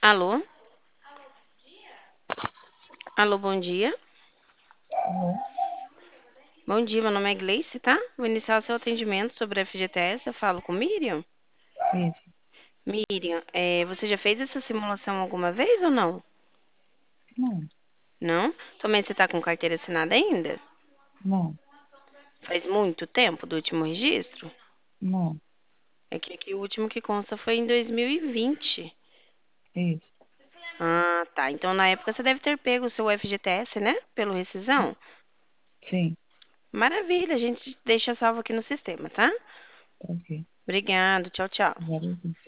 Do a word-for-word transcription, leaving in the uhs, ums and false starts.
Alô? Alô, bom dia. Alô? Bom dia, meu nome é Gleice, tá? Vou iniciar o seu atendimento sobre a F G T S. Eu falo com Miriam. Isso. Miriam, é, você já fez essa simulação alguma vez ou não? Não, Não? Também você tá com carteira assinada ainda? não, Faz muito tempo do último registro? não. É que aqui o último que consta foi em dois mil e vinte. Isso. Ah, tá. Então na época você deve ter pego o seu F G T S, né? Pelo rescisão. Sim, Maravilha, a gente deixa salvo aqui no sistema, tá? tá ok. Obrigado, tchau, tchau. Agora eu vi.